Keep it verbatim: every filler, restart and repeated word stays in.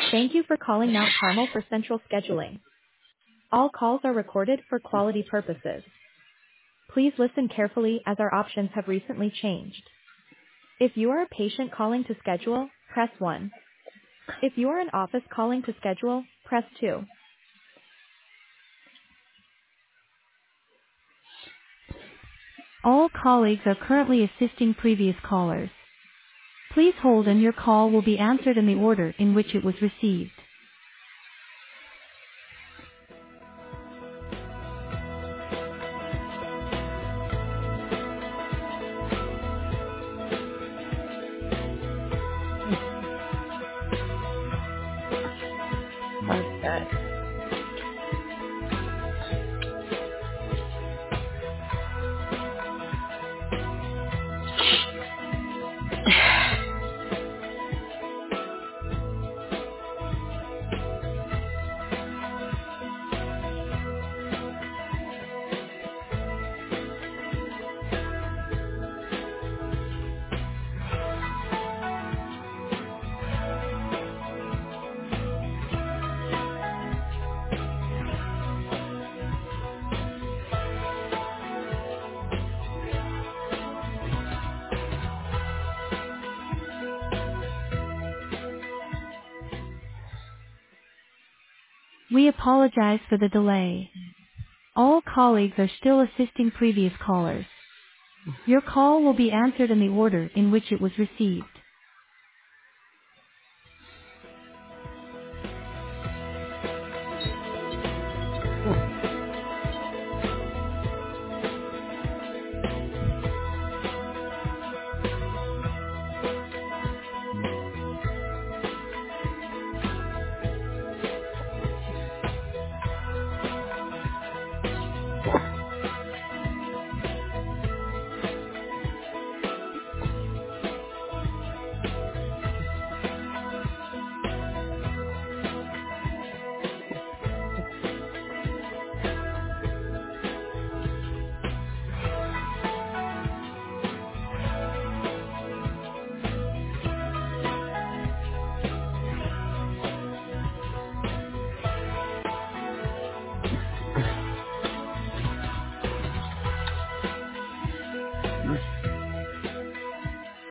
Thank you for calling Mount Carmel for central scheduling. All calls are recorded for quality purposes. Please listen carefully as our options have recently changed. If you are a patient calling to schedule, press one. If you are an office calling to schedule, press two. All colleagues are currently assisting previous callers. Please hold and your call will be answered in the order in which it was received. Okay. We apologize for the delay. All colleagues are still assisting previous callers. Your call will be answered in the order in which it was received.